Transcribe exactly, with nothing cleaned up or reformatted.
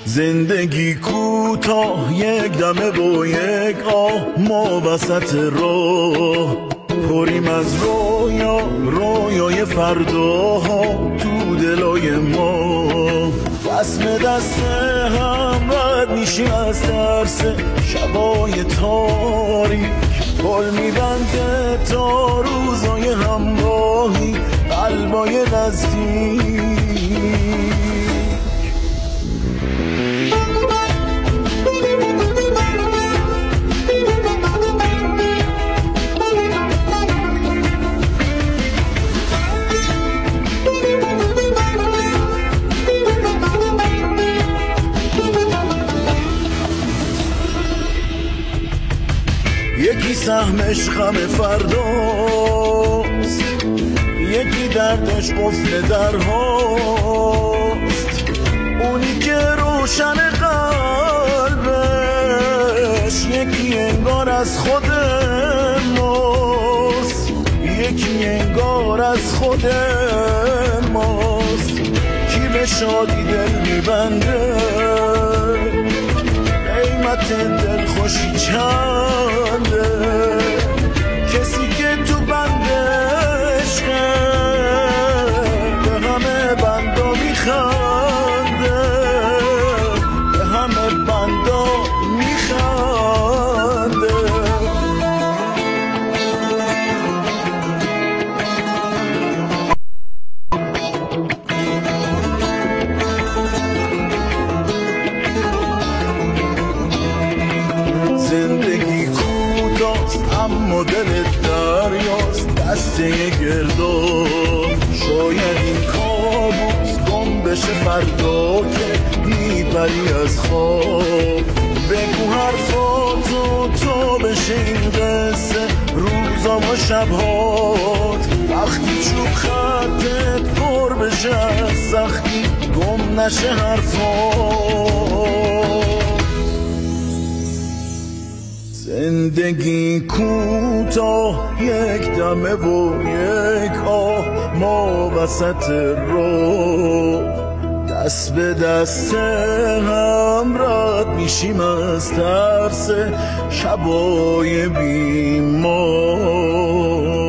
زندگی کوتاه یک دمه و یک آه، ما وسط راه پریم از رویا، رویای فرداها تو دلای ما. دست به دست هم رد میشیم از ترس شبای تاریک، پل میبنده تا روزای همراهی قلبای نزدیک. یکی سهمش غم فرداست، یکی دردش قفل درهاست، اونی که روشن قلبش یکی انگار از خود ماست، یکی انگار از خود ماست. کی به شادی دل میبنده، قیمت دل خوشی چنده، کسی که تو بند عشقه به همه بندا میخنده، به همه بندا میخنده. زندگی کوتاست اما دل دریاست، دسته گردان. شاید این کابوس گم بشه فردا که میپری از خواب. بگو حرفاتو تو بشه این قصه روزا و شبهات، وقتی چوب خطت پر بشه از سختی گم نشه حرفات. زندگی کوتاه یک دمه و یک آه، ما وسط راه دست به دست هم رد میشیم از ترس شبای بیمار.